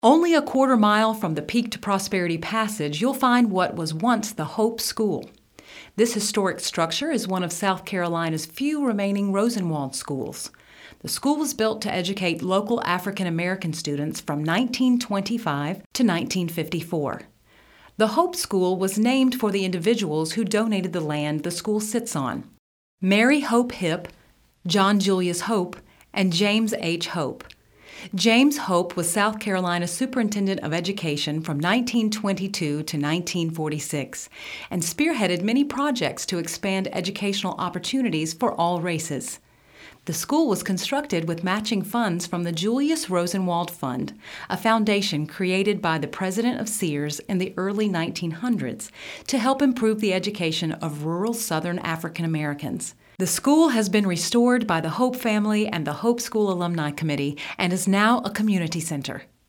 Only a quarter mile from the Peak to Prosperity Passage, you'll find what was once the Hope School. This historic structure is one of South Carolina's few remaining Rosenwald schools. The school was built to educate local African American students from 1925 to 1954. The Hope School was named for the individuals who donated the land the school sits on: Mary Hope Hipp, John Julius Hope, and James H. Hope. James Hope was South Carolina's Superintendent of Education from 1922 to 1946 and spearheaded many projects to expand educational opportunities for all races. The school was constructed with matching funds from the Julius Rosenwald Fund, a foundation created by the president of Sears in the early 1900s to help improve the education of rural Southern African Americans. The school has been restored by the Hope family and the Hope School Alumni Committee and is now a community center.